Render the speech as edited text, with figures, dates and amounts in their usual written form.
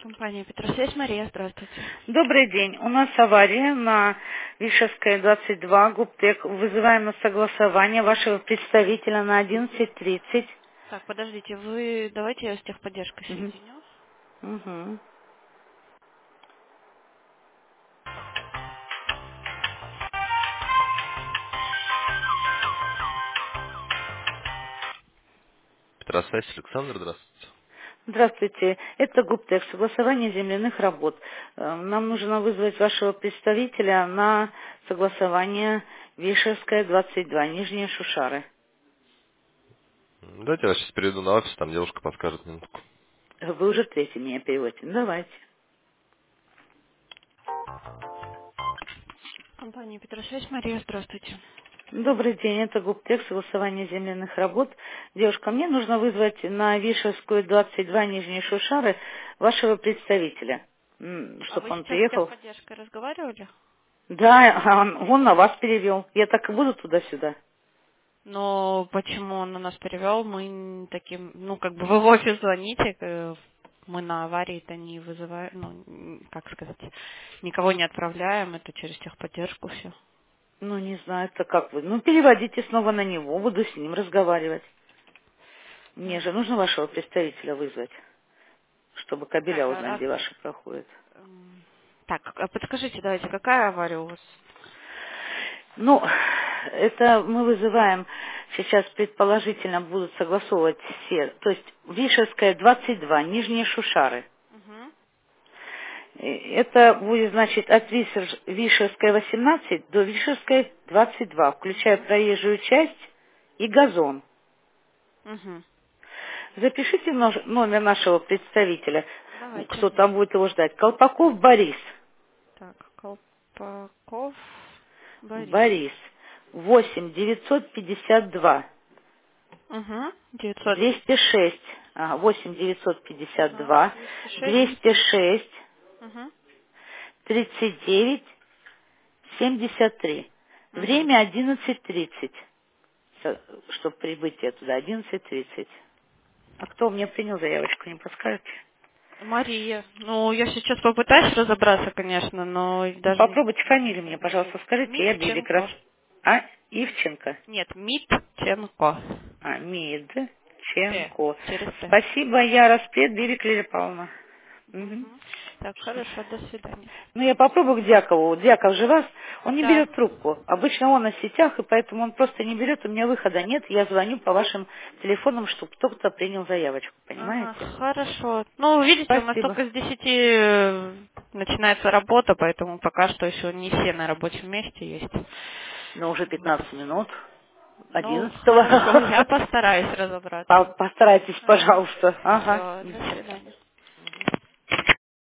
Компания Петросвязь, Мария, здравствуйте. Добрый день. У нас авария на Вишевская, 22, ГУПТЕК. Вызываем на согласование вашего представителя на 11:30. Так, подождите, давайте я с техподдержкой Мгм. соединю. Мгм. Петросвязь, Александр, здравствуйте. Здравствуйте. Это ГУПТЕК, согласование земляных работ. Нам нужно вызвать вашего представителя на согласование Вишевская, 22, Нижние Шушары. Давайте я вас сейчас перейду на офис, там девушка подскажет минутку. Вы уже третий меня переводите. Давайте. Компания Петросвязь, Мария, здравствуйте. Добрый день, это ГУПТЕК, согласование земляных работ. Девушка, мне нужно вызвать на Вишевскую, 22, Нижние Шушары, вашего представителя, А чтобы вы он сейчас с приехал. техподдержкой разговаривали? Да, он на вас перевел. Я так и буду туда-сюда. Но почему он на нас перевел? Мы таким, как бы вы в офис звоните, мы на аварии-то не вызываем, как сказать, никого не отправляем, это через техподдержку все. Ну, не знаю, это как вы. Ну, переводите снова на него, буду с ним разговаривать. Мне же нужно вашего представителя вызвать, чтобы кабеля Так, узнать, где ваши проходят. а подскажите, давайте, какая авария у вас? Ну, это мы вызываем, сейчас предположительно будут согласовывать все, то есть Вишевская, 22, Нижние Шушары. Угу. Это будет, значит, от Вишевской, 18 до Вишевской, 22, включая проезжую часть и газон. Угу. Запишите номер нашего представителя, Давайте. кто там будет его ждать. Колпаков Борис. Так, Колпаков Борис. Борис. 8 952 Угу. 900. 206. 8 Так, 952 206. 206 Угу. 39 73. Угу. Время 11:30. Чтобы прибытие туда, 11:30. А кто мне принял заявочку, не подскажете? Мария. Ну, я сейчас попытаюсь разобраться, конечно, но Ну, даже попробуйте фамилию ничего мне, не выйдет. пожалуйста, скажите. Я Белик раз. Митченко. Ивченко. Нет, Митченко. Т. Мидченко. Через Т. Спасибо, я Распред Белик Лилия Павловна. Мгм. Угу. Так, хорошо, до свидания. Ну, я попробую к Дьякову. Дьяков же вас, он не Да. берет трубку. Обычно он на сетях, и поэтому он просто не берет, у меня выхода нет. Я звоню по вашим телефонам, чтобы кто-то принял заявочку, Ага, понимаете? хорошо. Ну, видите, у нас Спасибо. только с 10 начинается работа, поэтому пока что еще не все на рабочем месте есть. Но уже Вот. 15 минут. Ну, хорошо, я 11:00. постараюсь разобраться. Постарайтесь, Ага. пожалуйста. Ага. Все, до свидания.